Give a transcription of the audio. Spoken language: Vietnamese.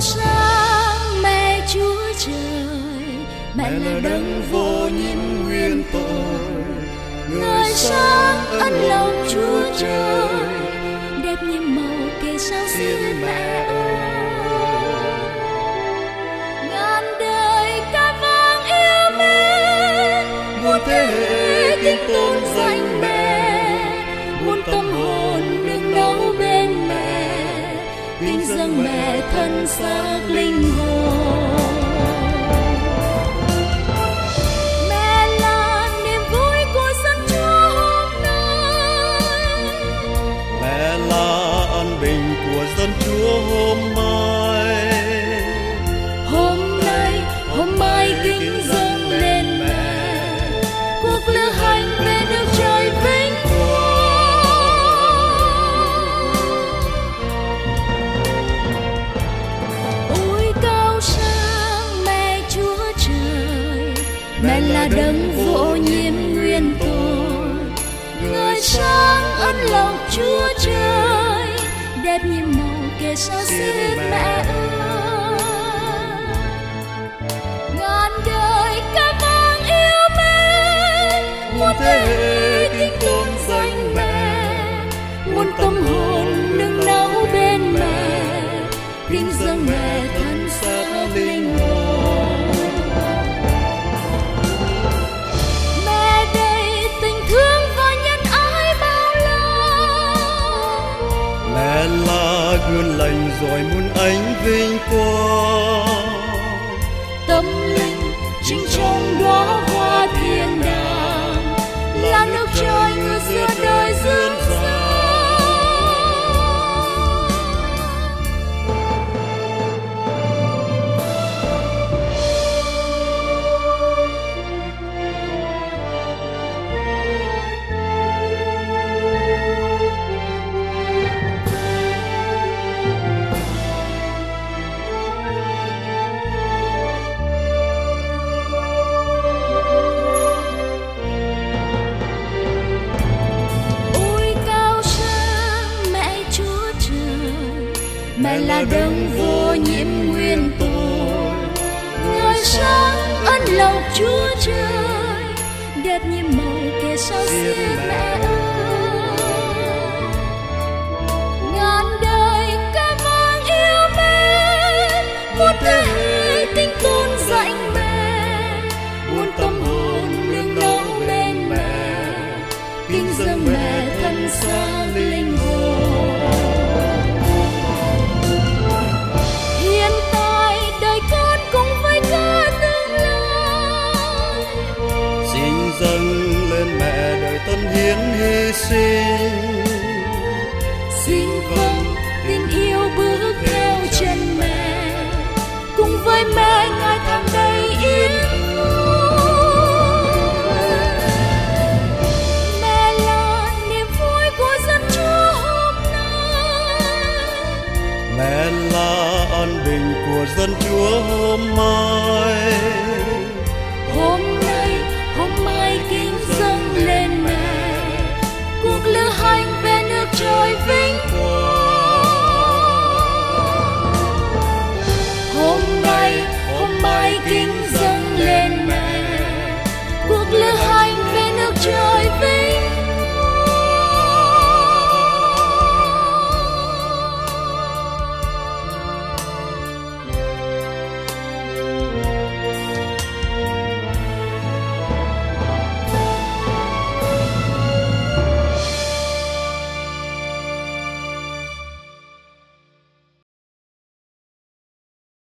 sang mẹ Chúa Trời, mẹ là đấng vô nhiễm nguyên tội. Ngời sáng ân lòng Chúa Trời, đẹp như màu kẻ sao xin mẹ ơi. Ngàn đời ca vang yêu mến, muôn thế hệ kính tôn danh mẹ, muôn tâm hồn đừng nấu bên mẹ, kính dâng mẹ thân xác linh hồn. Mẹ là niềm vui của dân Chúa hôm nay, mẹ là an bình của dân Chúa hôm nay. Hôm mai kính dâng lên mẹ, cuộc lữ hành về nước trời vinh quang. Ôi cao sang mẹ Chúa Trời, mẹ là đấng vô nhiễm nguyên tội. Ngời sáng ân lòng Chúa Trời, đẹp như màu kẻ sao xin mẹ ơi. Ngàn đời ca vang yêu mến, muôn thế hệ kính tôn danh mẹ, muôn tâm hồn nương náu bên mẹ, kính dâng mẹ thân xác linh hồn. Mẹ đầy tình thương và nhân ái bao la, Mẹ là gương lành rọi muôn ánh vinh quang. tâm linh chính trong đóa hoa thiên đàng, là nước trời ngự giữa đời dương gian. Ôi cao sang mẹ Chúa Trời, mẹ là đấng vô nhiễm nguyên tội. Ngời sáng ân lòng Chúa Trời, đẹp như màu kẻ sao xin mẹ ơi. Ngàn đời ca vang yêu mến, muôn thế hệ kính tôn danh mẹ, muôn tâm hồn nương náu bên mẹ, kính dâng mẹ thân xác linh hồn. Hiện tại đời con cùng với ca tương lai, Xin dâng lên mẹ đời tân hiến hy sinh.